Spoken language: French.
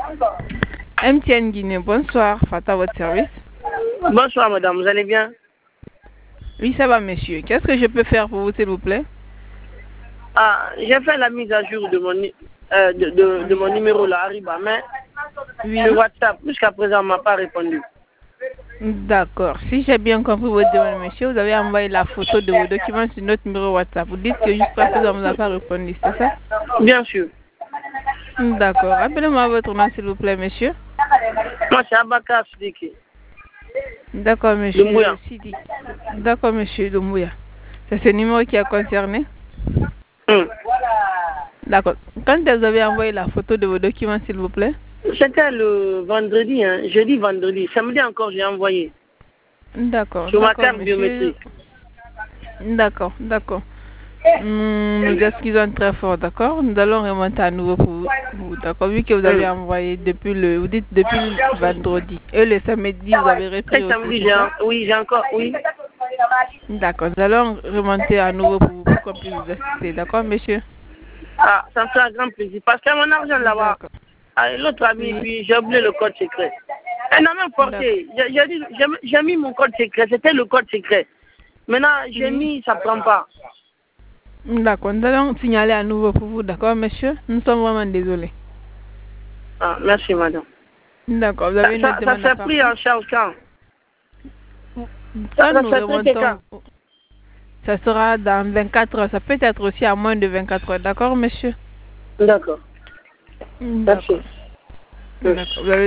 MTN Guinée, bonsoir. Fata, votre service. Bonsoir, madame. Vous allez bien? Oui, ça va, monsieur. Qu'est-ce que je peux faire pour vous, s'il vous plaît? Ah, j'ai fait la mise à jour de de mon numéro là, Arriba, mais Oui. sur WhatsApp, jusqu'à présent, on m'a pas répondu. D'accord. Si j'ai bien compris votre demande, monsieur, vous avez envoyé la photo de vos documents sur notre numéro WhatsApp. Vous dites que jusqu'à présent, on ne vous a pas répondu, c'est ça? Bien sûr. D'accord. Rappelez-moi votre nom, s'il vous plaît, monsieur. Moi, c'est Abaka Sidiki. D'accord, monsieur Doumbouya. Sidi. D'accord, monsieur Doumbouya. C'est ce numéro qui a concerné? Hum. D'accord. Quand est-ce que vous avez envoyé la photo de vos documents, s'il vous plaît? C'était le vendredi, hein. Jeudi, vendredi. Samedi encore, j'ai envoyé. D'accord. Sur ma D'accord, carte monsieur. biométrique. D'accord, d'accord. Nous excusons très fort, d'accord? Nous allons remonter à nouveau pour vous, d'accord? Vu que vous avez envoyé vous dites depuis le vendredi. Et le samedi, vous avez repris Et aussi, samedi, c'est ça? oui, j'ai encore, oui. D'accord, nous allons remonter à nouveau pour vous, pour qu'on puisse vous assister, d'accord, monsieur? Ah, ça me fait un grand plaisir. Parce que mon argent là-bas, D'accord. l'autre ami, Oui. puis j'ai oublié le code secret. Elle n'a même forcé. J'ai mis mon code secret. C'était le code secret. Maintenant, j'ai mis, ça prend pas. D'accord, nous allons signaler à nouveau pour vous, d'accord, monsieur? Nous sommes vraiment désolés. Ah, merci, madame. D'accord, vous avez une autre demande à Ça s'est faire? pris en charge quand? Quand Ça nous s'est pris quand? remontons, ça sera dans 24 heures. Ça peut être aussi à moins de 24 heures, d'accord, monsieur? D'accord. D'accord. Merci. D'accord. Vous avez